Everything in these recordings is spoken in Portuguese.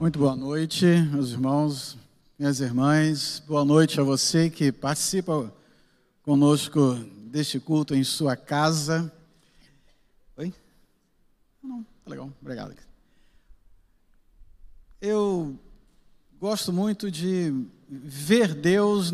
Muito boa noite, meus irmãos, minhas irmãs. Boa noite a você que participa conosco deste culto em sua casa. Oi? Não, tá legal, obrigado. Eu gosto muito de ver Deus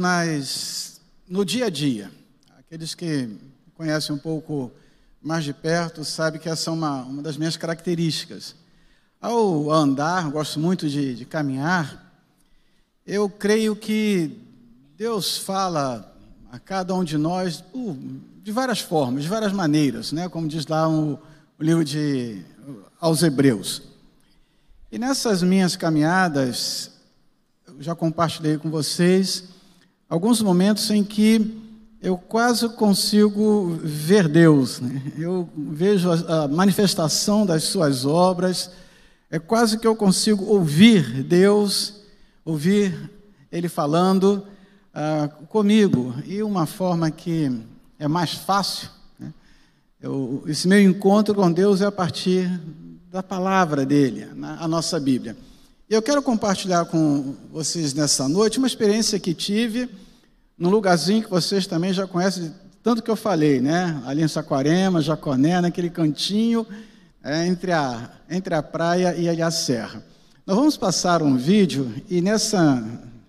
no dia a dia. Aqueles que conhecem um pouco mais de perto sabem que essa é uma das minhas características. Ao andar, gosto muito de caminhar, eu creio que Deus fala a cada um de nós de várias formas, de várias maneiras, né? Como diz lá o livro aos Hebreus. E nessas minhas caminhadas, eu já compartilhei com vocês alguns momentos em que eu quase consigo ver Deus, né? Eu vejo a manifestação das suas obras. É quase que eu consigo ouvir Deus, ouvir Ele falando comigo. E uma forma que é mais fácil, né? Esse meu encontro com Deus é a partir da palavra dEle, a nossa Bíblia. E eu quero compartilhar com vocês nessa noite uma experiência que tive num lugarzinho que vocês também já conhecem, tanto que eu falei, né? Ali em Saquarema, Jaconé, naquele cantinho, entre a praia e a serra. Nós vamos passar um vídeo e nessa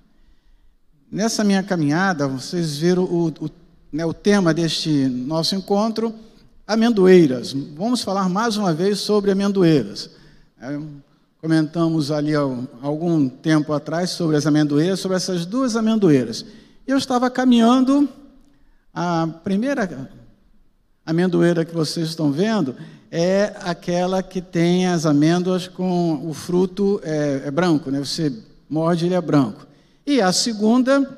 minha caminhada, vocês viram o tema deste nosso encontro, amendoeiras. Vamos falar mais uma vez sobre amendoeiras. Comentamos ali há algum tempo atrás sobre as amendoeiras, sobre essas duas amendoeiras. Eu estava caminhando, a primeira amendoeira que vocês estão vendo é aquela que tem as amêndoas com o fruto branco, né? Você morde, ele é branco. E a segunda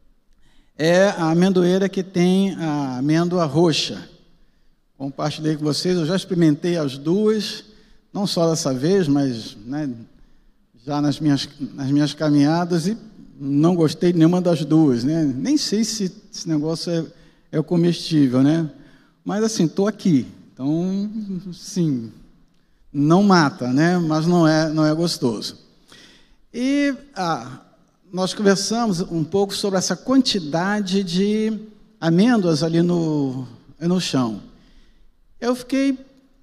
é a amendoeira que tem a amêndoa roxa. Compartilhei com vocês, eu já experimentei as duas, não só dessa vez, mas né, já nas minhas caminhadas, e não gostei de nenhuma das duas, né? Nem sei se esse negócio é comestível, né? Mas assim, estou aqui. Então, sim, não mata, né? Mas não é gostoso. E nós conversamos um pouco sobre essa quantidade de amêndoas ali no chão. Eu fiquei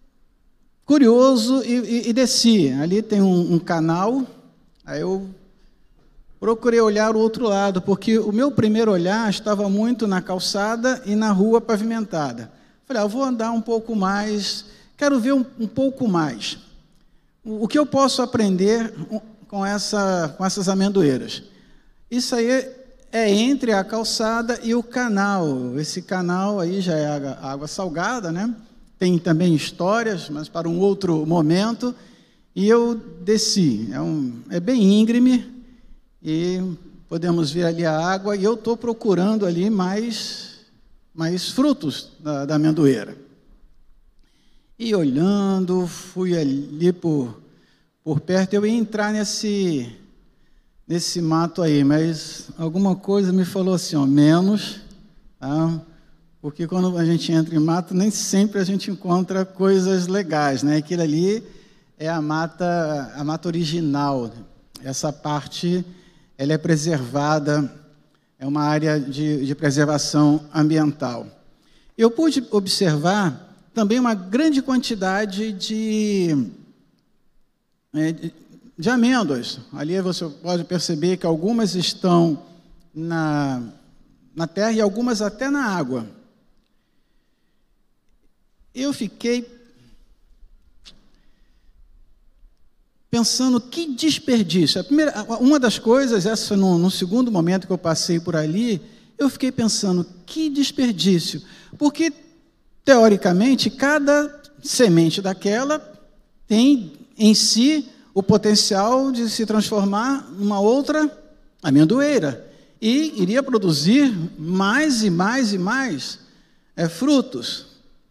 curioso e desci. Ali tem um canal, aí eu procurei olhar o outro lado, porque o meu primeiro olhar estava muito na calçada e na rua pavimentada. Falei, eu vou andar um pouco mais, quero ver um pouco mais. O que eu posso aprender com essas amendoeiras? Isso aí é entre a calçada e o canal. Esse canal aí já é água salgada, né? Tem também histórias, mas para um outro momento. E eu desci. É bem íngreme e podemos ver ali a água. E eu estou procurando ali mais frutos da amendoeira. E olhando, fui ali por perto, eu ia entrar nesse mato aí, mas alguma coisa me falou assim, menos, tá? Porque quando a gente entra em mato, nem sempre a gente encontra coisas legais, né? Aquilo ali é a mata original. Essa parte, ela é preservada, é uma área de preservação ambiental. Eu pude observar também uma grande quantidade de amêndoas. Ali você pode perceber que algumas estão na terra e algumas até na água. Eu fiquei pensando, que desperdício. Uma das coisas, essa no segundo momento que eu passei por ali, eu fiquei pensando, que desperdício. Porque, teoricamente, cada semente daquela tem em si o potencial de se transformar numa outra amendoeira. E iria produzir mais e mais e mais frutos.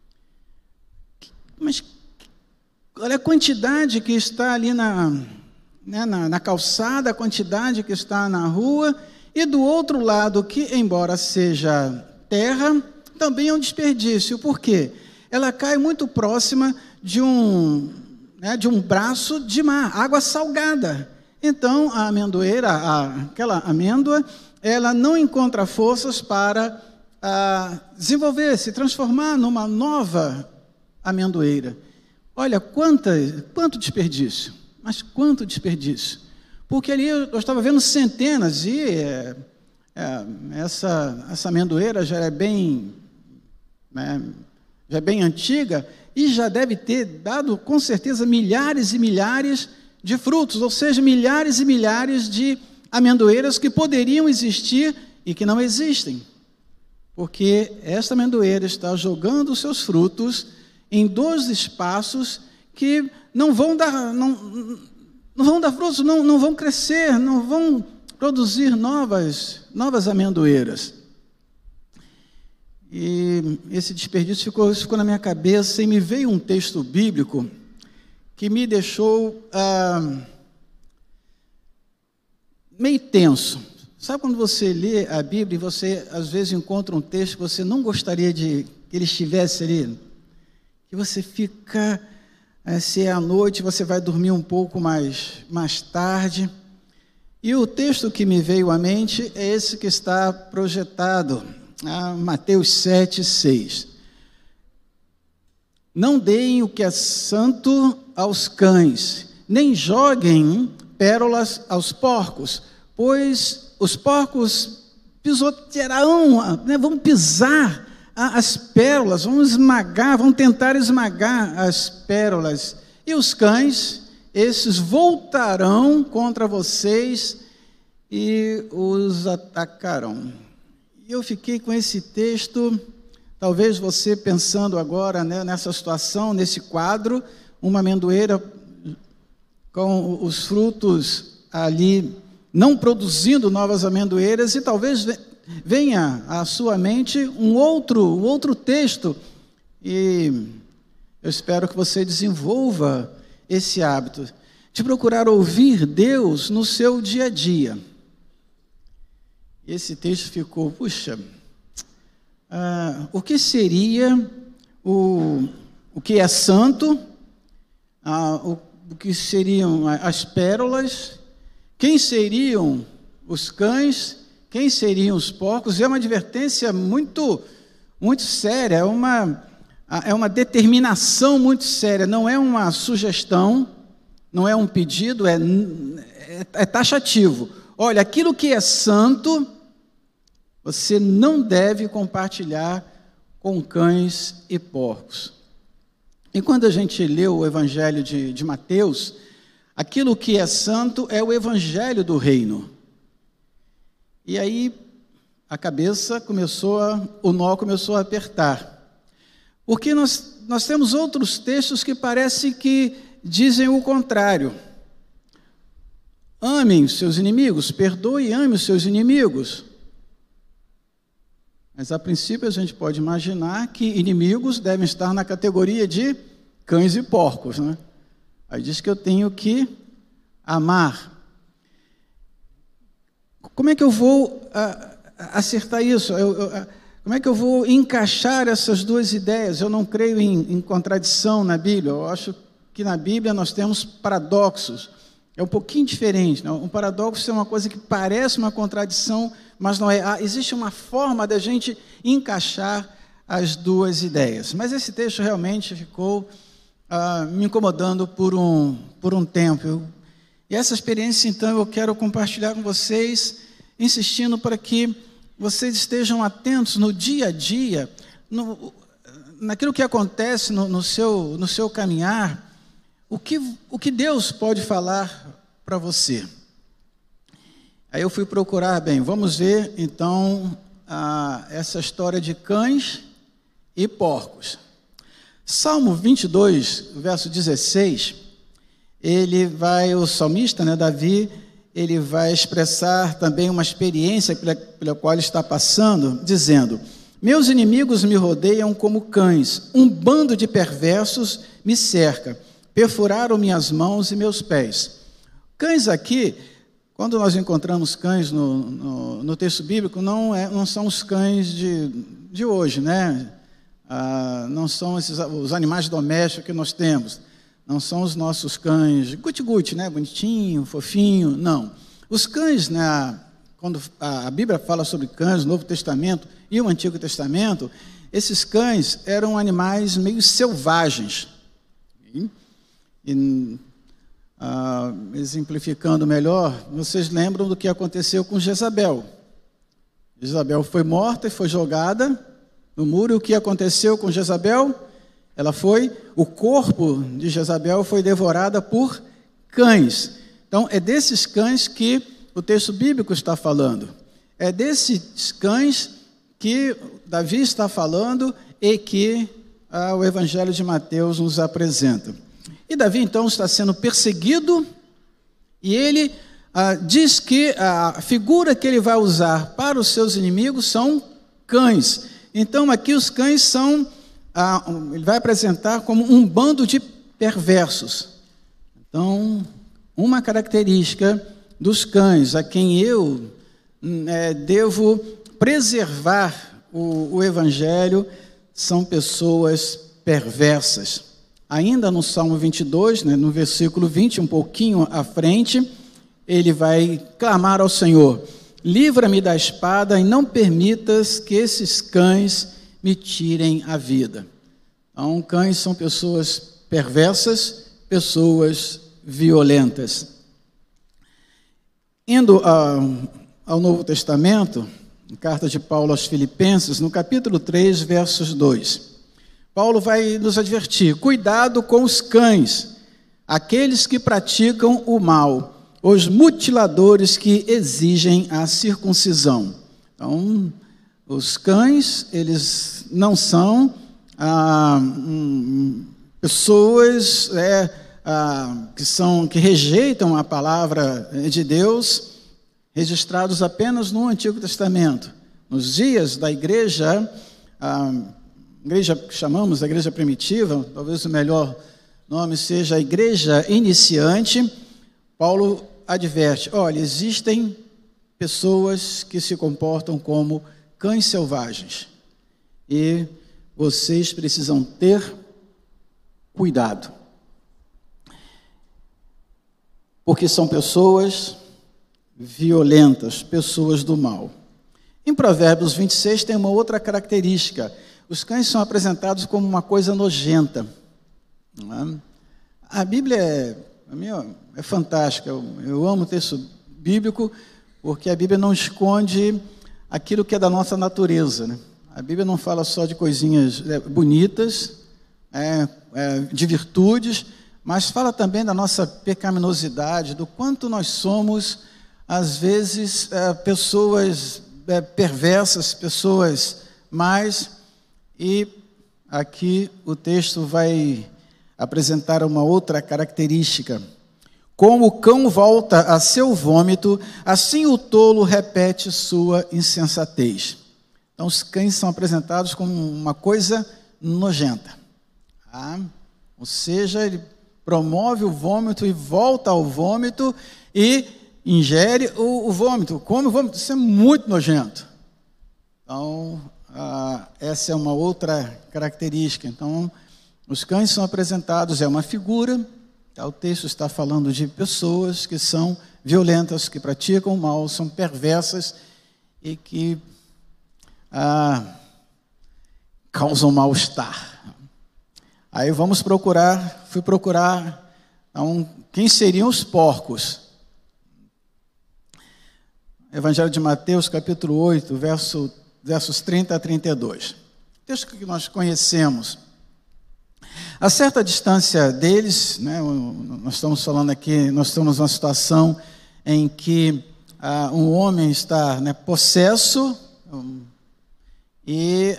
Mas olha a quantidade que está ali na calçada, a quantidade que está na rua, e do outro lado, que embora seja terra, também é um desperdício. Por quê? Ela cai muito próxima de um braço de mar, água salgada. Então a amendoeira, aquela amêndoa, ela não encontra forças para desenvolver, se transformar numa nova amendoeira. Olha, quanto desperdício, mas quanto desperdício. Porque ali eu estava vendo centenas e essa amendoeira já é bem, já é bem antiga e já deve ter dado, com certeza, milhares e milhares de frutos, ou seja, milhares e milhares de amendoeiras que poderiam existir e que não existem. Porque esta amendoeira está jogando os seus frutos em 2 espaços que não vão dar frutos, não vão crescer, não vão produzir novas amendoeiras. E esse desperdício ficou na minha cabeça e me veio um texto bíblico que me deixou meio tenso. Sabe quando você lê a Bíblia e você às vezes encontra um texto que você não gostaria que ele estivesse ali? Que você fica, se é à noite, você vai dormir um pouco mais tarde. E o texto que me veio à mente é esse que está projetado, Mateus 7:6. Não deem o que é santo aos cães, nem joguem pérolas aos porcos, pois os porcos pisotearão, vão pisar as pérolas, vão tentar esmagar as pérolas. E os cães, esses voltarão contra vocês e os atacarão. E eu fiquei com esse texto, talvez você pensando agora, nessa situação, nesse quadro, uma amendoeira com os frutos ali não produzindo novas amendoeiras, e talvez venha à sua mente um outro texto, e eu espero que você desenvolva esse hábito de procurar ouvir Deus no seu dia a dia. Esse texto ficou, puxa, o que seria o que é santo, o que seriam as pérolas, quem seriam os cães, quem seriam os porcos? É uma advertência muito, muito séria, é uma determinação muito séria, não é uma sugestão, não é um pedido, é taxativo. Olha, aquilo que é santo, você não deve compartilhar com cães e porcos. E quando a gente lê o Evangelho de Mateus, aquilo que é santo é o Evangelho do Reino. E aí o nó começou a apertar. Porque nós temos outros textos que parece que dizem o contrário. Amem os seus inimigos, perdoe e ame os seus inimigos. Mas, a princípio, a gente pode imaginar que inimigos devem estar na categoria de cães e porcos, né? Aí diz que eu tenho que amar. Como é que eu vou acertar isso? Como é que eu vou encaixar essas 2 ideias? Eu não creio em contradição na Bíblia. Eu acho que na Bíblia nós temos paradoxos. É um pouquinho diferente. Não? Um paradoxo é uma coisa que parece uma contradição, mas não é. Existe uma forma da gente encaixar as 2 ideias. Mas esse texto realmente ficou me incomodando por um tempo. E essa experiência, então, eu quero compartilhar com vocês, insistindo para que vocês estejam atentos no dia a dia, naquilo que acontece no seu caminhar, o que Deus pode falar para você. Aí eu fui procurar, vamos ver então essa história de cães e porcos. Salmo 22, verso 16, o salmista, Davi, ele vai expressar também uma experiência pela qual ele está passando, dizendo: meus inimigos me rodeiam como cães, um bando de perversos me cerca, perfuraram minhas mãos e meus pés. Cães aqui, quando nós encontramos cães no texto bíblico, não são os cães de hoje, né? Não são os animais domésticos que nós temos. não são os nossos cães guti-guti, né? Bonitinho, fofinho, não. Os cães, né, quando a Bíblia fala sobre cães, o Novo Testamento e o Antigo Testamento, esses cães eram animais meio selvagens. Exemplificando melhor, vocês lembram do que aconteceu com Jezabel. Jezabel foi morta e foi jogada no muro. E o que aconteceu com Jezabel? O corpo de Jezabel foi devorado por cães. Então, é desses cães que o texto bíblico está falando. É desses cães que Davi está falando e que o Evangelho de Mateus nos apresenta. E Davi, então, está sendo perseguido e ele diz que a figura que ele vai usar para os seus inimigos são cães. Então, aqui os cães são, ele vai apresentar como um bando de perversos. Então, uma característica dos cães, a quem eu devo preservar o Evangelho, são pessoas perversas. Ainda no Salmo 22, né, no versículo 20, um pouquinho à frente, ele vai clamar ao Senhor: livra-me da espada e não permitas que esses cães me tirem a vida. Então, cães são pessoas perversas, pessoas violentas. Indo ao Novo Testamento, carta de Paulo aos Filipenses, no capítulo 3, versos 2. Paulo vai nos advertir: cuidado com os cães, aqueles que praticam o mal, os mutiladores que exigem a circuncisão. Então, os cães, eles não são pessoas que rejeitam a palavra de Deus, registrados apenas no Antigo Testamento. Nos dias da igreja, igreja que chamamos a igreja primitiva, talvez o melhor nome seja a igreja iniciante, Paulo adverte: olha, existem pessoas que se comportam como cães selvagens e vocês precisam ter cuidado, porque são pessoas violentas, pessoas do mal. Em Provérbios 26 tem uma outra característica: os cães são apresentados como uma coisa nojenta. A Bíblia é fantástica. Eu amo o texto bíblico, porque a Bíblia não esconde aquilo que é da nossa natureza, né? A Bíblia não fala só de coisinhas bonitas, de virtudes, mas fala também da nossa pecaminosidade, do quanto nós somos, às vezes, pessoas perversas, pessoas más. E aqui o texto vai apresentar uma outra característica: como o cão volta a seu vômito, assim o tolo repete sua insensatez. Então, os cães são apresentados como uma coisa nojenta. Ou seja, ele promove o vômito e volta ao vômito e ingere o vômito, come o vômito. Isso é muito nojento. Então, essa é uma outra característica. Então, os cães são apresentados, é uma figura. O texto está falando de pessoas que são violentas, que praticam o mal, são perversas e que causam mal-estar. Aí fui procurar quem seriam os porcos. Evangelho de Mateus, capítulo 8, versos 30 a 32. Texto que nós conhecemos. A certa distância deles, né, nós estamos falando aqui, nós estamos numa situação em que um homem está, né, possesso, e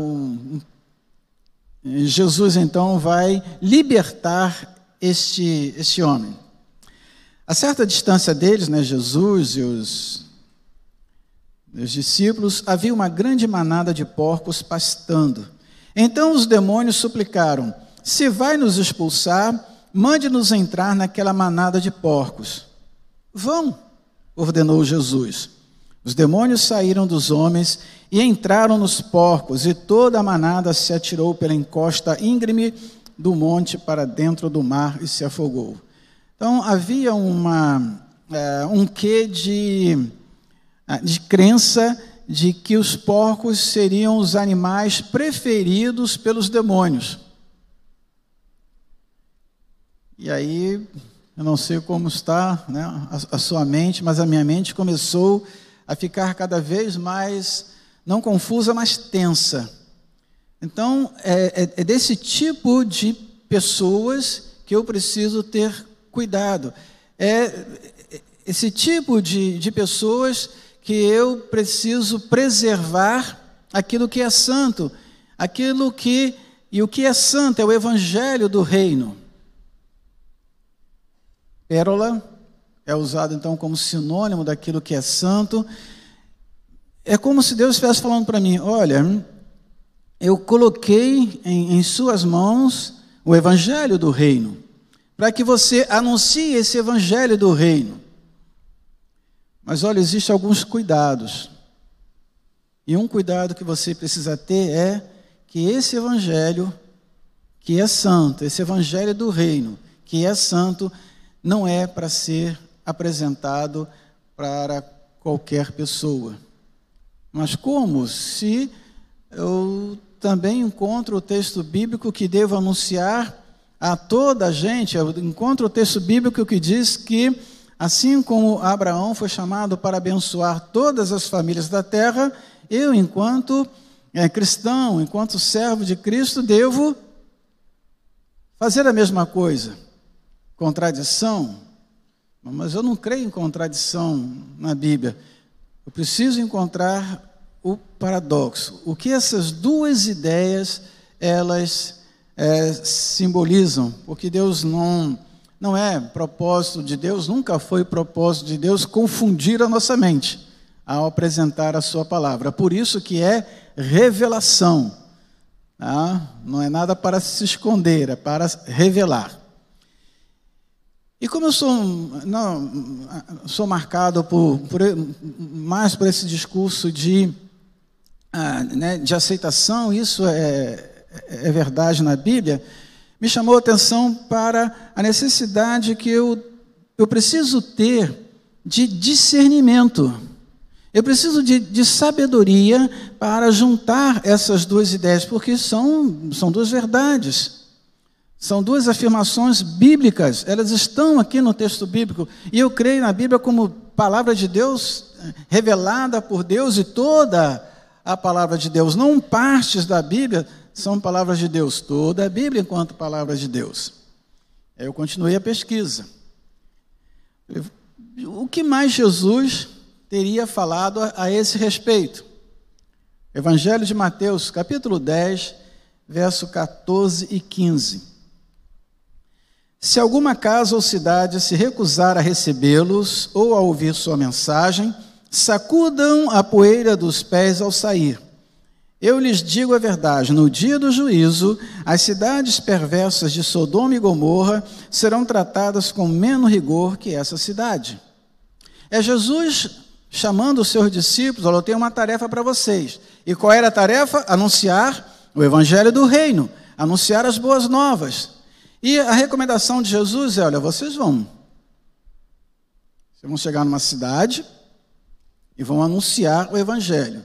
Jesus então vai libertar este homem. A certa distância deles, né, Jesus e os discípulos, havia uma grande manada de porcos pastando. Então os demônios suplicaram: se vai nos expulsar, mande-nos entrar naquela manada de porcos. Vão, ordenou Jesus. Os demônios saíram dos homens e entraram nos porcos, e toda a manada se atirou pela encosta íngreme do monte para dentro do mar e se afogou. Então, havia um quê de crença de que os porcos seriam os animais preferidos pelos demônios. E aí, eu não sei como está, né, a sua mente, mas a minha mente começou a ficar cada vez mais, não confusa, mas tensa. Então, é desse tipo de pessoas que eu preciso ter cuidado. Esse tipo de pessoas que eu preciso preservar aquilo que é santo, e o que é santo é o evangelho do reino. Pérola é usado então como sinônimo daquilo que é santo. É como se Deus estivesse falando para mim: olha, eu coloquei em suas mãos o evangelho do reino, para que você anuncie esse evangelho do reino. Mas olha, existem alguns cuidados. E um cuidado que você precisa ter é que esse evangelho, que é santo, esse evangelho do reino, que é santo, não é para ser apresentado para qualquer pessoa. Mas como? Se eu também encontro o texto bíblico que devo anunciar a toda a gente, eu encontro o texto bíblico que diz que, assim como Abraão foi chamado para abençoar todas as famílias da terra, eu, enquanto cristão, enquanto servo de Cristo, devo fazer a mesma coisa. Contradição? Mas eu não creio em contradição na Bíblia. Eu preciso encontrar o paradoxo. O que essas duas ideias, elas simbolizam? Porque Deus não é propósito de Deus, nunca foi propósito de Deus confundir a nossa mente ao apresentar a sua palavra. Por isso que é revelação. Tá? Não é nada para se esconder, é para revelar. E como eu sou marcado mais por esse discurso de aceitação, isso é verdade na Bíblia, me chamou a atenção para a necessidade que eu preciso ter de discernimento. Eu preciso de sabedoria para juntar essas duas ideias, porque são duas verdades. São duas afirmações bíblicas, elas estão aqui no texto bíblico, e eu creio na Bíblia como palavra de Deus, revelada por Deus, e toda a palavra de Deus, não partes da Bíblia, são palavras de Deus, toda a Bíblia enquanto palavra de Deus. Eu continuei a pesquisa. O que mais Jesus teria falado a esse respeito? Evangelho de Mateus, capítulo 10, verso 14 e 15. Se alguma casa ou cidade se recusar a recebê-los ou a ouvir sua mensagem, sacudam a poeira dos pés ao sair. Eu lhes digo a verdade, no dia do juízo, as cidades perversas de Sodoma e Gomorra serão tratadas com menos rigor que essa cidade. É Jesus chamando os seus discípulos: olha, eu tenho uma tarefa para vocês. E qual era a tarefa? Anunciar o evangelho do reino, anunciar as boas novas. E a recomendação de Jesus é: olha, vocês vão chegar numa cidade e vão anunciar o evangelho.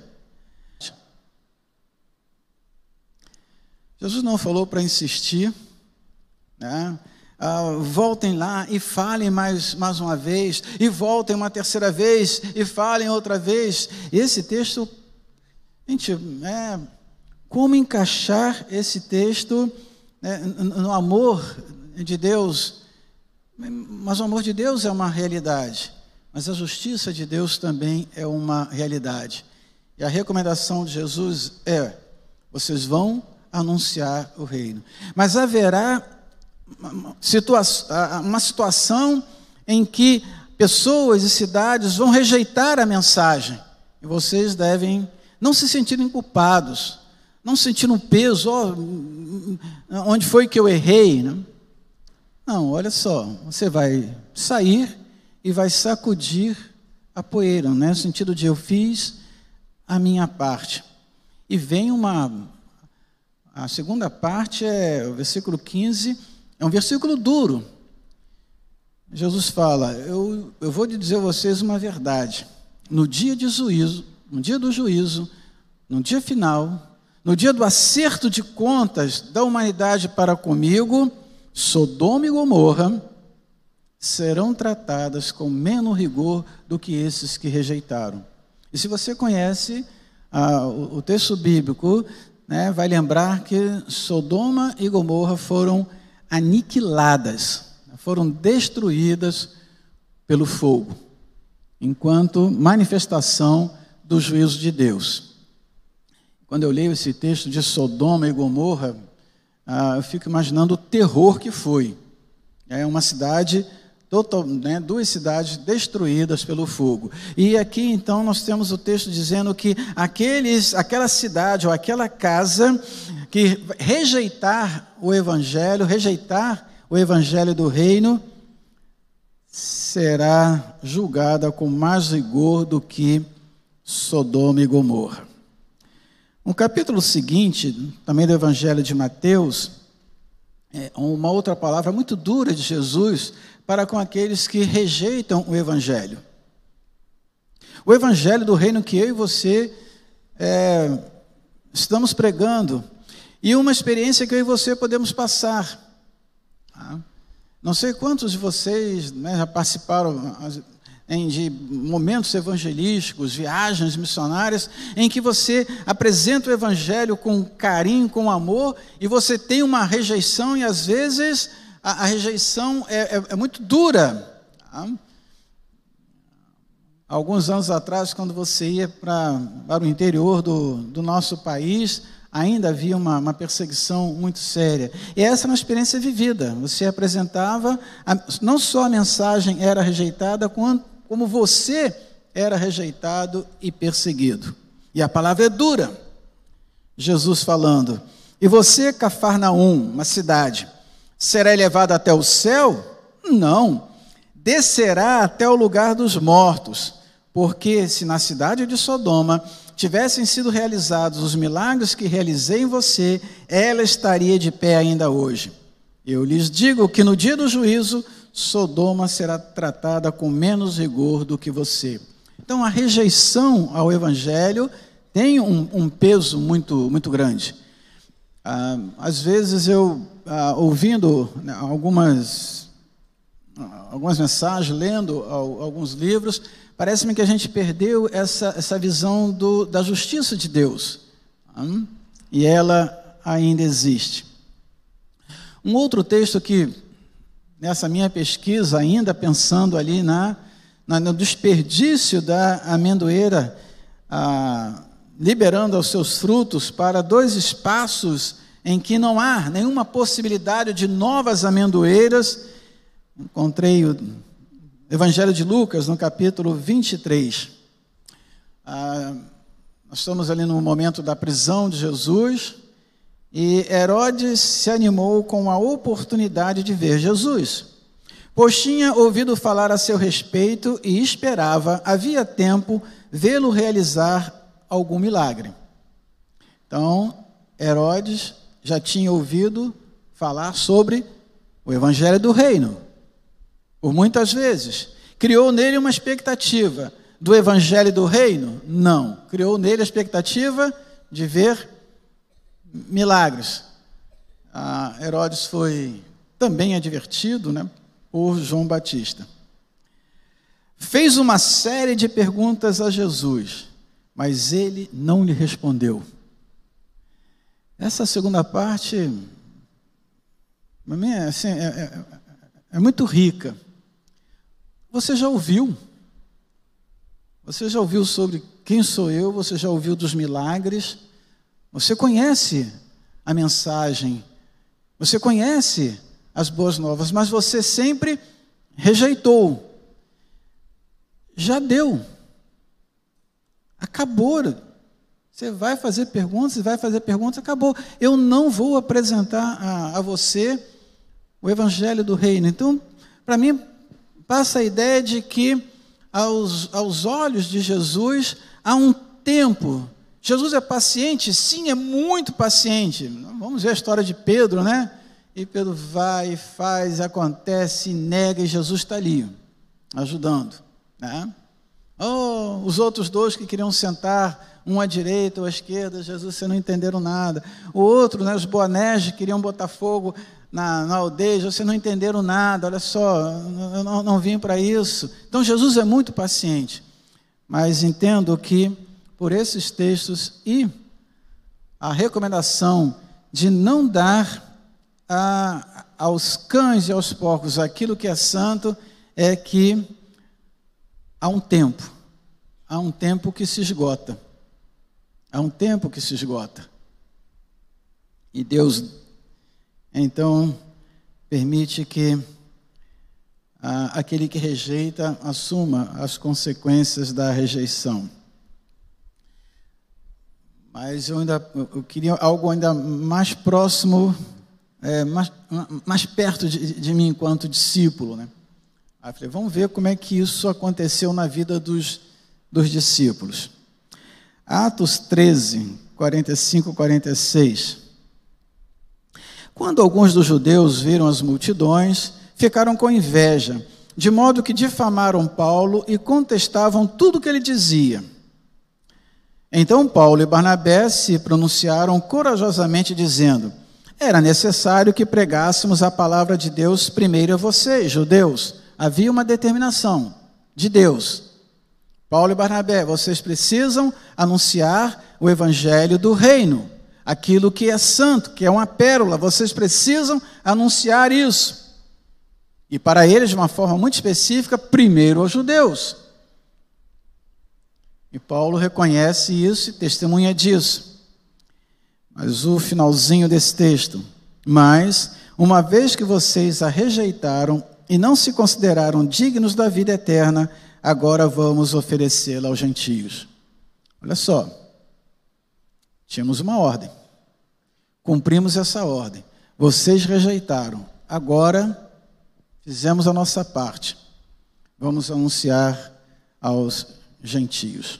Jesus não falou para insistir, né? Voltem lá e falem mais uma vez, e voltem uma terceira vez, e falem outra vez. Esse texto, gente, como encaixar esse texto no amor de Deus? Mas o amor de Deus é uma realidade, mas a justiça de Deus também é uma realidade. E a recomendação de Jesus é: vocês vão anunciar o reino. Mas haverá uma situação em que pessoas e cidades vão rejeitar a mensagem, e vocês devem não se sentirem culpados, não sentir um peso: onde foi que eu errei? Não, olha só, você vai sair e vai sacudir a poeira, né? No sentido de eu fiz a minha parte. E vem uma A segunda parte é o versículo 15, é um versículo duro. Jesus fala, eu vou lhe dizer a vocês uma verdade. No dia de juízo, no dia do juízo, no dia final, no dia do acerto de contas da humanidade para comigo, Sodoma e Gomorra serão tratadas com menos rigor do que esses que rejeitaram. E se você conhece o texto bíblico, né, vai lembrar que Sodoma e Gomorra foram aniquiladas, foram destruídas pelo fogo, enquanto manifestação do juízo de Deus. Quando eu leio esse texto de Sodoma e Gomorra, eu fico imaginando o terror que foi. É uma cidade, duas cidades destruídas pelo fogo. E aqui então nós temos o texto dizendo que aquela cidade ou aquela casa que rejeitar o evangelho do reino, será julgada com mais rigor do que Sodoma e Gomorra. No capítulo seguinte, também do Evangelho de Mateus, uma outra palavra muito dura de Jesus para com aqueles que rejeitam o Evangelho. O Evangelho do reino que eu e você estamos pregando, e uma experiência que eu e você podemos passar. Não sei quantos de vocês, né, já participaram de momentos evangelísticos, viagens missionárias, em que você apresenta o evangelho com carinho, com amor, e você tem uma rejeição, e às vezes a rejeição é muito dura. Alguns anos atrás, quando você ia para o interior do nosso país, ainda havia uma perseguição muito séria. E essa é uma experiência vivida. Você apresentava, não só a mensagem era rejeitada, como você era rejeitado e perseguido. E a palavra é dura. Jesus falando, e você, Cafarnaum, uma cidade, será elevado até o céu? Não, descerá até o lugar dos mortos, porque se na cidade de Sodoma tivessem sido realizados os milagres que realizei em você, ela estaria de pé ainda hoje. Eu lhes digo que no dia do juízo, Sodoma será tratada com menos rigor do que você. Então, a rejeição ao Evangelho tem um peso muito, muito grande. Às vezes, eu, ouvindo algumas mensagens, lendo alguns livros, parece-me que a gente perdeu essa visão da justiça de Deus. E ela ainda existe. Um outro texto que, nessa minha pesquisa, ainda pensando ali no desperdício da amendoeira, liberando os seus frutos para 2 espaços em que não há nenhuma possibilidade de novas amendoeiras, encontrei o Evangelho de Lucas, no capítulo 23. Nós estamos ali no momento da prisão de Jesus, e Herodes se animou com a oportunidade de ver Jesus, pois tinha ouvido falar a seu respeito e esperava, havia tempo, vê-lo realizar algum milagre. Então, Herodes já tinha ouvido falar sobre o Evangelho do Reino, por muitas vezes. Criou nele uma expectativa do Evangelho do Reino? Não. Criou nele a expectativa de ver milagres. Herodes foi também advertido, né, por João Batista. Fez uma série de perguntas a Jesus, mas ele não lhe respondeu. Essa segunda parte, para mim, assim, é muito rica. Você já ouviu? Você já ouviu sobre quem sou eu? Você já ouviu dos milagres? Você conhece a mensagem? Você conhece as boas novas, mas você sempre rejeitou. Já deu. Acabou. Você vai fazer perguntas, acabou. Eu não vou apresentar a você o Evangelho do Reino. Então, para mim, passa a ideia de que, aos olhos de Jesus, há um tempo Jesus é paciente? Sim, é muito paciente. Vamos ver a história de Pedro, né? E Pedro vai, faz, acontece, nega, e Jesus está ali, ajudando, né? Oh, os outros dois que queriam sentar, um à direita ou à esquerda, Jesus, vocês não entenderam nada. O outro, né, os Boanerges, queriam botar fogo na aldeia, vocês não entenderam nada, olha só, eu não vim para isso. Então Jesus é muito paciente, mas entendo que por esses textos e a recomendação de não dar aos cães e aos porcos aquilo que é santo, é que há um tempo que se esgota. Há um tempo que se esgota. E Deus, então, permite que aquele que rejeita assuma as consequências da rejeição. Mas eu queria algo ainda mais próximo, mais perto de mim enquanto discípulo, né? Aí eu falei, vamos ver como é que isso aconteceu na vida dos discípulos. Atos 13, 45, 46. Quando alguns dos judeus viram as multidões, ficaram com inveja, de modo que difamaram Paulo e contestavam tudo o que ele dizia. Então Paulo e Barnabé se pronunciaram corajosamente, dizendo: era necessário que pregássemos a palavra de Deus primeiro a vocês, judeus. Havia uma determinação de Deus. Paulo e Barnabé, vocês precisam anunciar o evangelho do reino, aquilo que é santo, que é uma pérola, vocês precisam anunciar isso. E para eles, de uma forma muito específica, primeiro aos judeus. E Paulo reconhece isso e testemunha disso. Mas o finalzinho desse texto: mas, uma vez que vocês a rejeitaram e não se consideraram dignos da vida eterna, agora vamos oferecê-la aos gentios. Olha só, tínhamos uma ordem, cumprimos essa ordem, vocês rejeitaram, agora fizemos a nossa parte, vamos anunciar aos gentios.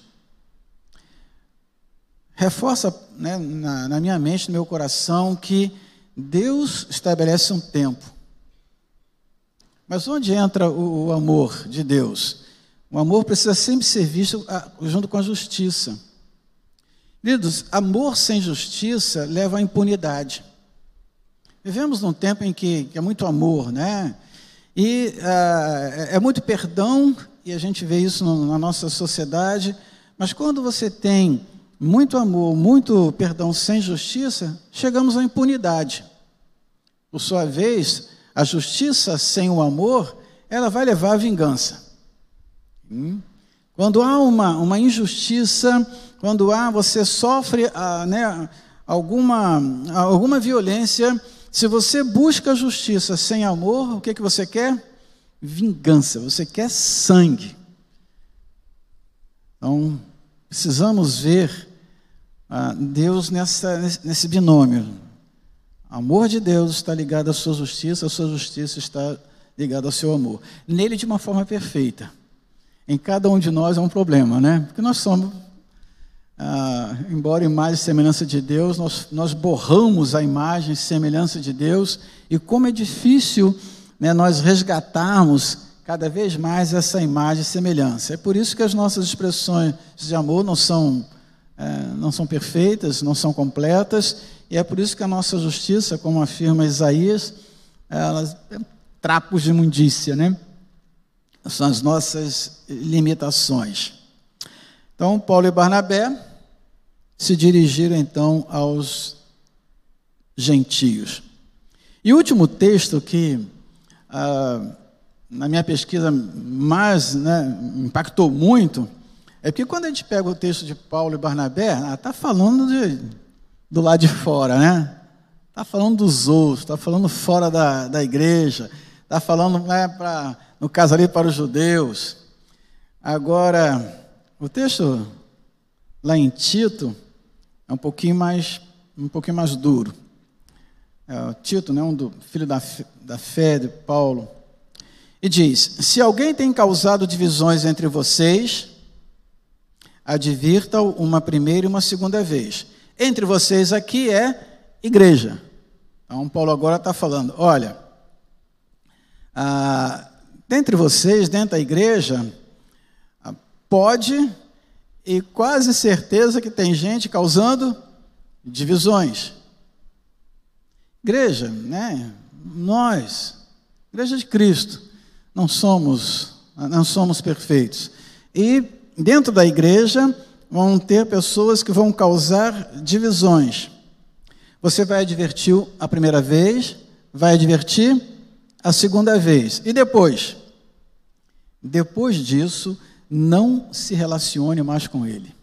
Reforça, né, na minha mente, no meu coração, que Deus estabelece um tempo. Mas onde entra o amor de Deus? O amor precisa sempre ser visto junto com a justiça. Queridos, amor sem justiça leva à impunidade. Vivemos num tempo em que é muito amor, né? E é muito perdão, e a gente vê isso na nossa sociedade, mas quando você tem muito amor, muito perdão sem justiça, chegamos à impunidade. Por sua vez, a justiça sem o amor, ela vai levar à vingança. Quando há uma injustiça, quando você sofre alguma violência, se você busca a justiça sem amor, o que você quer? Vingança, você quer sangue. Então, precisamos ver Deus nesse binômio. O amor de Deus está ligado à sua justiça está ligada ao seu amor. Nele de uma forma perfeita. Em cada um de nós é um problema, né? Porque nós somos, embora imagem e semelhança de Deus, nós borramos a imagem e semelhança de Deus, e como é difícil, né, nós resgatarmos cada vez mais essa imagem e semelhança. É por isso que as nossas expressões de amor não são perfeitas, não são completas, e é por isso que a nossa justiça, como afirma Isaías, elas é trapos de imundícia, né? São as nossas limitações. Então, Paulo e Barnabé se dirigiram, então, aos gentios. E o último texto que, na minha pesquisa, mais impactou muito, é porque quando a gente pega o texto de Paulo e Barnabé, está falando do lado de fora, né? Está falando dos outros, está falando fora da igreja, está falando, no caso ali, para os judeus. Agora, o texto lá em Tito é um pouquinho mais duro. Tito, né, filho da fé de Paulo, e diz: se alguém tem causado divisões entre vocês, advirta-o uma primeira e uma segunda vez. Entre vocês aqui é igreja. Então, Paulo agora está falando, olha, dentre vocês, dentro da igreja, pode e quase certeza que tem gente causando divisões. Igreja, né? Nós, igreja de Cristo, não somos perfeitos. E dentro da igreja vão ter pessoas que vão causar divisões. Você vai advertir a primeira vez, vai advertir a segunda vez. E depois? Depois disso, não se relacione mais com ele.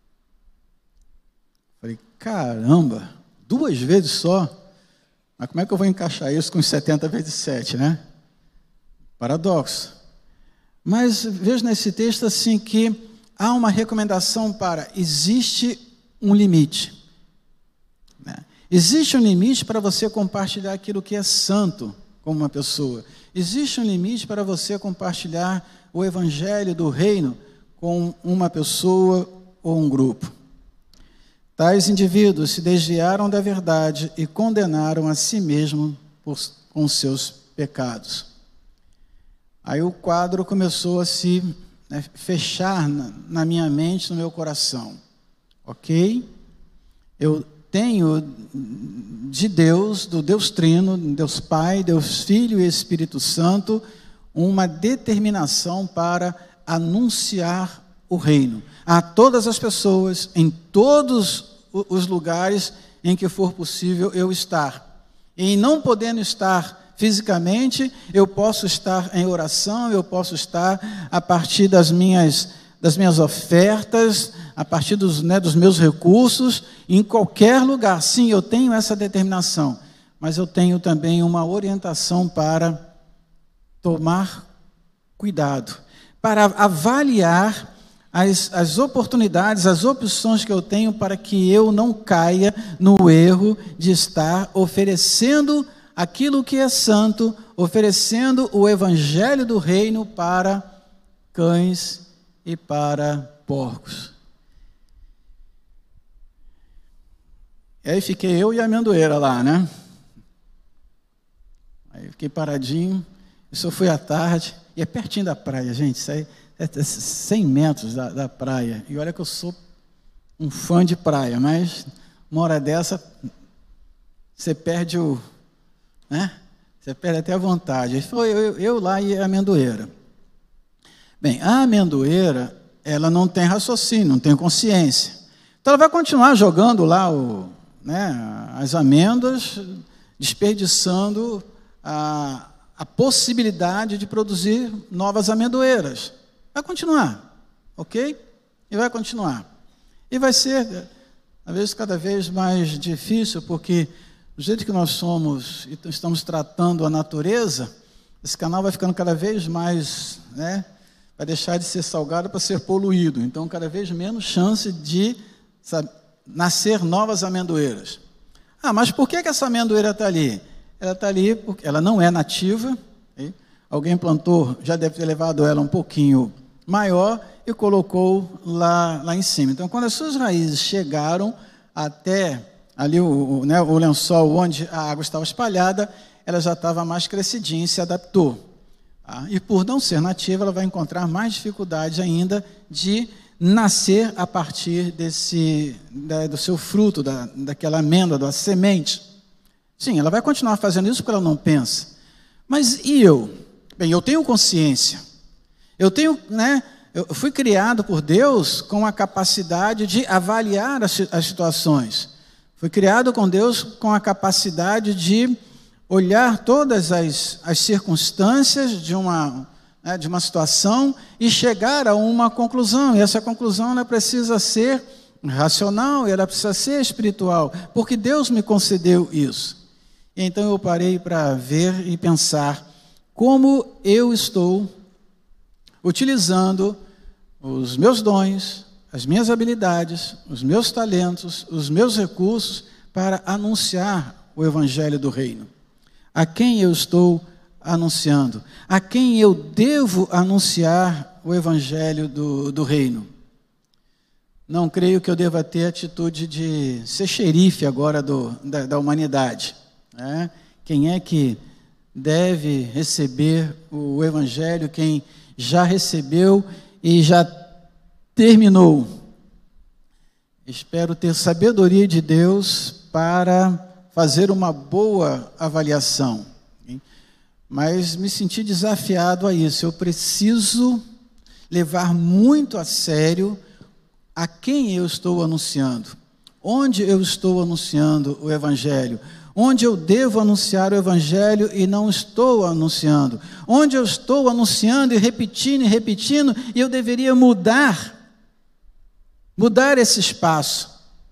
Falei, caramba, 2 vezes só? Mas como é que eu vou encaixar isso com os 70 vezes 7, né? Paradoxo. Mas vejo nesse texto assim que há uma recomendação para, existe um limite. Né? Existe um limite para você compartilhar aquilo que é santo com uma pessoa. Existe um limite para você compartilhar o evangelho do reino com uma pessoa ou um grupo. Tais indivíduos se desviaram da verdade e condenaram a si mesmos com seus pecados. Aí o quadro começou a se fechar na minha mente, no meu coração. Ok? Eu tenho de Deus, do Deus Trino, Deus Pai, Deus Filho e Espírito Santo, uma determinação para anunciar o reino a todas as pessoas, em todos os lugares em que for possível eu estar. E não podendo estar fisicamente, eu posso estar em oração, eu posso estar a partir das minhas ofertas, a partir dos meus recursos, em qualquer lugar. Sim, eu tenho essa determinação, mas eu tenho também uma orientação para tomar cuidado, para avaliar as oportunidades, as opções que eu tenho para que eu não caia no erro de estar oferecendo aquilo que é santo, oferecendo o evangelho do reino para cães e para porcos. E aí fiquei eu e a amendoeira lá, né? Aí fiquei paradinho, isso foi à tarde, e é pertinho da praia, gente, isso aí é 100 metros da praia. E olha que eu sou um fã de praia, mas uma hora dessa você perde você perde até a vontade. Foi eu lá e a amendoeira. Bem, a amendoeira, ela não tem raciocínio, não tem consciência. Então ela vai continuar jogando lá as amêndoas, desperdiçando a possibilidade de produzir novas amendoeiras. Vai continuar, ok? E vai continuar. E vai ser, às vezes, cada vez mais difícil, porque do jeito que nós somos e estamos tratando a natureza, esse canal vai ficando cada vez mais, vai deixar de ser salgado para ser poluído. Então, cada vez menos chance de nascer novas amendoeiras. Mas por que essa amendoeira está ali? Ela está ali porque ela não é nativa. Okay? Alguém plantou, já deve ter levado ela um pouquinho maior e colocou lá em cima. Então, quando as suas raízes chegaram até ali o lençol onde a água estava espalhada, ela já estava mais crescidinha e se adaptou. Tá? E por não ser nativa, ela vai encontrar mais dificuldade ainda de nascer a partir do seu fruto, daquela amêndoa, da semente. Sim, ela vai continuar fazendo isso porque ela não pensa. Mas e eu? Bem, eu tenho consciência. Eu fui criado por Deus com a capacidade de avaliar as situações. Fui criado com Deus com a capacidade de olhar todas as circunstâncias de uma situação e chegar a uma conclusão. E essa conclusão ela precisa ser racional, ela precisa ser espiritual, porque Deus me concedeu isso. E então eu parei para ver e pensar como eu estou utilizando os meus dons, as minhas habilidades, os meus talentos, os meus recursos para anunciar o evangelho do reino. A quem eu estou anunciando? A quem eu devo anunciar o evangelho do reino? não creio que eu deva ter a atitude de ser xerife agora da humanidade, né? Quem é que deve receber o Evangelho? Quem já recebeu e já terminou. Espero ter sabedoria de Deus para fazer uma boa avaliação. Mas me senti desafiado a isso. Eu preciso levar muito a sério a quem eu estou anunciando, onde eu estou anunciando o Evangelho, onde eu devo anunciar o Evangelho e não estou anunciando, onde eu estou anunciando e repetindo, e eu deveria mudar esse espaço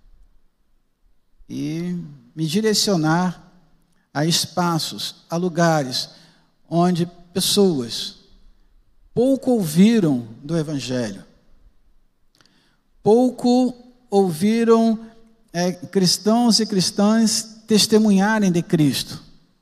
e me direcionar a espaços, a lugares onde pessoas pouco ouviram do Evangelho, pouco ouviram cristãos e cristãs testemunharem de Cristo.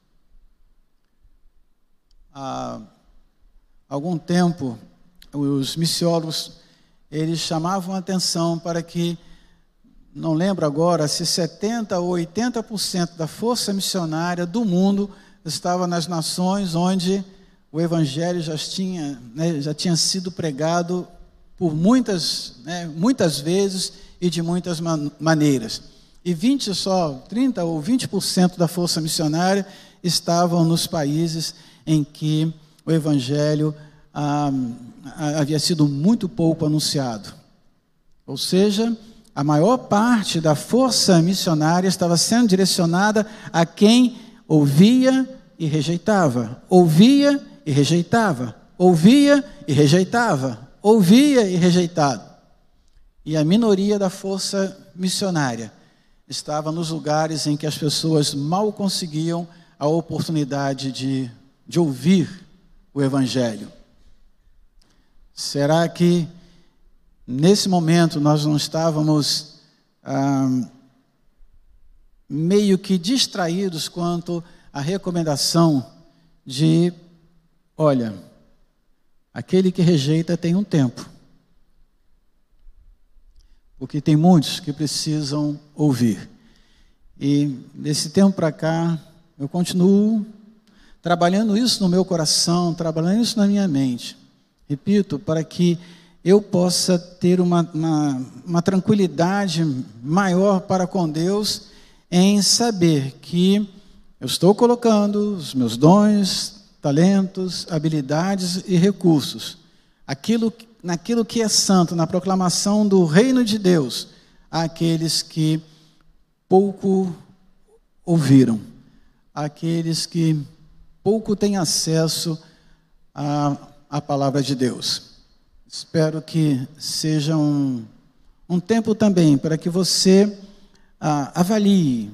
Há algum tempo, os missiólogos, eles chamavam a atenção para que, não lembro agora, se 70% ou 80% da força missionária do mundo estava nas nações onde o Evangelho já tinha sido pregado por muitas vezes e de muitas maneiras. E 30% ou 20% da força missionária estavam nos países em que o Evangelho havia sido muito pouco anunciado. Ou seja, a maior parte da força missionária estava sendo direcionada a quem ouvia e rejeitava, ouvia e rejeitava, ouvia e rejeitava, ouvia e rejeitava. E a minoria da força missionária estava nos lugares em que as pessoas mal conseguiam a oportunidade de ouvir o Evangelho. Será que nesse momento nós não estávamos meio que distraídos quanto à recomendação de, olha, aquele que rejeita tem um tempo, porque tem muitos que precisam ouvir. E desse tempo para cá, eu continuo trabalhando isso no meu coração, trabalhando isso na minha mente. Repito, para que eu possa ter uma tranquilidade maior para com Deus em saber que eu estou colocando os meus dons, talentos, habilidades e recursos, naquilo que é santo, na proclamação do reino de Deus, àqueles que pouco ouviram, àqueles que pouco têm acesso à palavra de Deus. Espero que seja um tempo também para que você avalie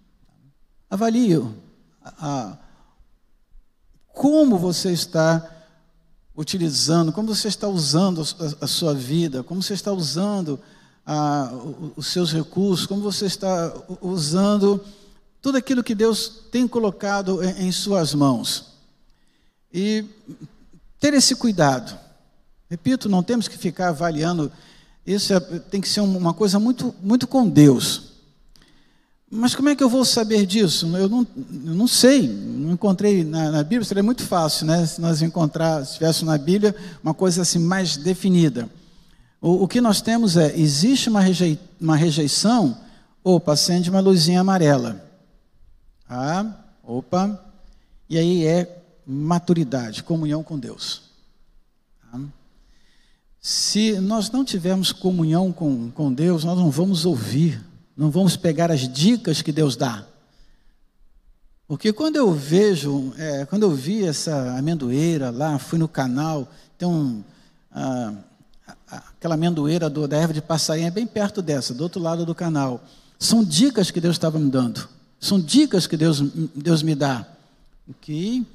como você está utilizando, como você está usando a sua vida, como você está usando os seus recursos, como você está usando tudo aquilo que Deus tem colocado em suas mãos. E ter esse cuidado. Repito, não temos que ficar avaliando, isso tem que ser uma coisa muito, muito com Deus. Mas como é que eu vou saber disso? Eu não sei, não encontrei na Bíblia, seria muito fácil, né? Se nós tivéssemos na Bíblia uma coisa assim mais definida. O que nós temos existe uma rejeição, acende uma luzinha amarela. E aí é maturidade, comunhão com Deus. Se nós não tivermos comunhão com Deus, nós não vamos ouvir, não vamos pegar as dicas que Deus dá. Porque quando eu vi essa amendoeira lá, fui no canal, tem aquela amendoeira da erva de passarinho, é bem perto dessa, do outro lado do canal. São dicas que Deus estava me dando, são dicas que Deus me dá, que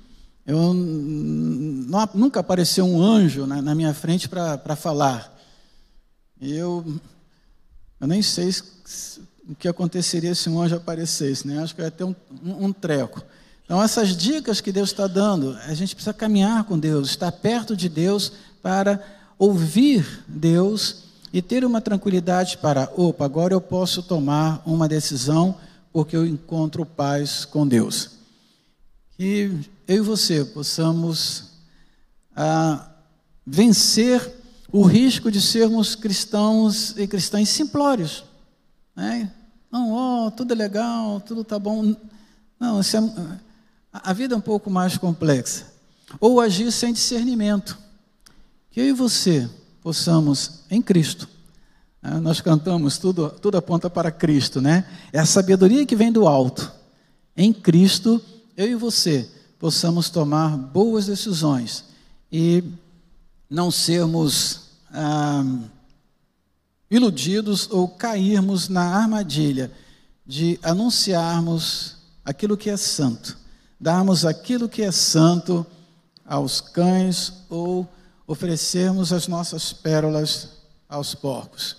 nunca apareceu um anjo na minha frente para falar. Eu nem sei o que aconteceria se um anjo aparecesse, né? Acho que ia ter um treco. Então, essas dicas que Deus está dando, a gente precisa caminhar com Deus, estar perto de Deus para ouvir Deus e ter uma tranquilidade para, opa, agora eu posso tomar uma decisão porque eu encontro paz com Deus. Que eu e você possamos vencer o risco de sermos cristãos e cristãs simplórios, né? Não, tudo é legal, tudo está bom. Não, a vida é um pouco mais complexa. Ou agir sem discernimento. Que eu e você possamos, em Cristo, nós cantamos, tudo aponta para Cristo, né? É a sabedoria que vem do alto. Em Cristo, eu e você possamos tomar boas decisões e não sermos iludidos ou cairmos na armadilha de anunciarmos aquilo que é santo, darmos aquilo que é santo aos cães ou oferecermos as nossas pérolas aos porcos.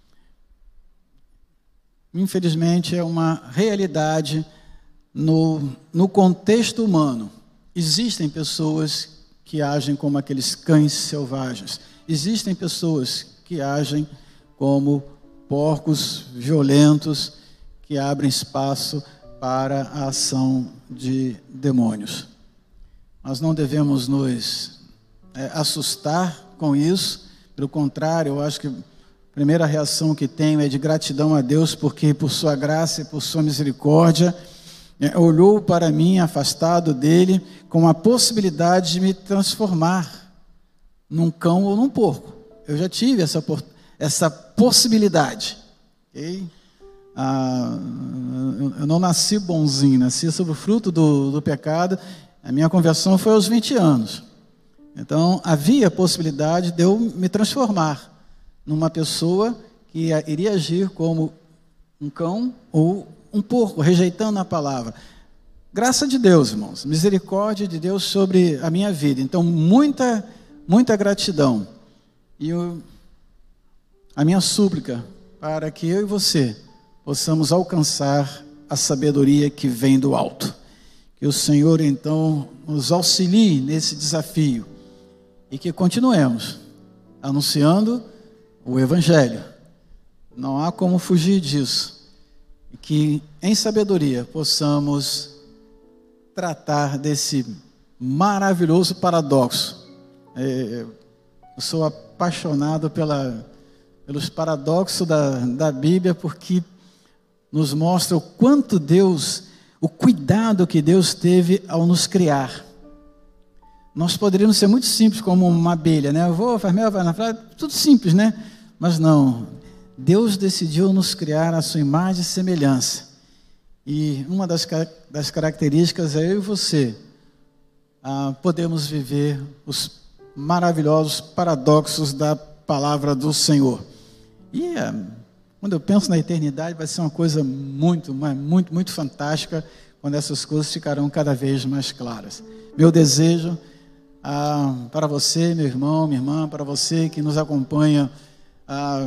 Infelizmente, é uma realidade no contexto humano. Existem pessoas que agem como aqueles cães selvagens. Existem pessoas que agem como porcos violentos que abrem espaço para a ação de demônios. Nós não devemos nos assustar com isso. Pelo contrário, eu acho que a primeira reação que tenho é de gratidão a Deus, porque por sua graça e por sua misericórdia, olhou para mim, afastado dele, com a possibilidade de me transformar num cão ou num porco. Eu já tive essa possibilidade. Okay? Eu não nasci bonzinho, nasci sob o fruto do pecado. A minha conversão foi aos 20 anos. Então, havia a possibilidade de eu me transformar numa pessoa que iria agir como um cão ou um porco, rejeitando a palavra. Graça de Deus, irmãos, misericórdia de Deus sobre a minha vida. Então, muita gratidão. E a minha súplica para que eu e você possamos alcançar a sabedoria que vem do alto. Que o Senhor, então, nos auxilie nesse desafio e que continuemos anunciando o Evangelho. Não há como fugir disso. E que, em sabedoria, possamos tratar desse maravilhoso paradoxo. Eu sou apaixonado pelos paradoxos da Bíblia, porque nos mostra o quanto o cuidado que Deus teve ao nos criar. Nós poderíamos ser muito simples, como uma abelha, né? Eu vou, faz mel, vai na praia, tudo simples, né? Mas não, Deus decidiu nos criar à sua imagem e semelhança. E uma das características é eu e você podemos viver os maravilhosos paradoxos da palavra do Senhor. E quando eu penso na eternidade, vai ser uma coisa muito fantástica, quando essas coisas ficarão cada vez mais claras. Meu desejo para você, meu irmão, minha irmã, para você que nos acompanha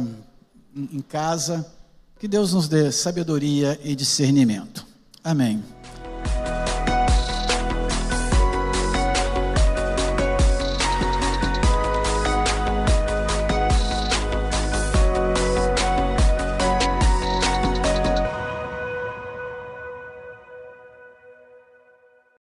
em casa, que Deus nos dê sabedoria e discernimento. Amém.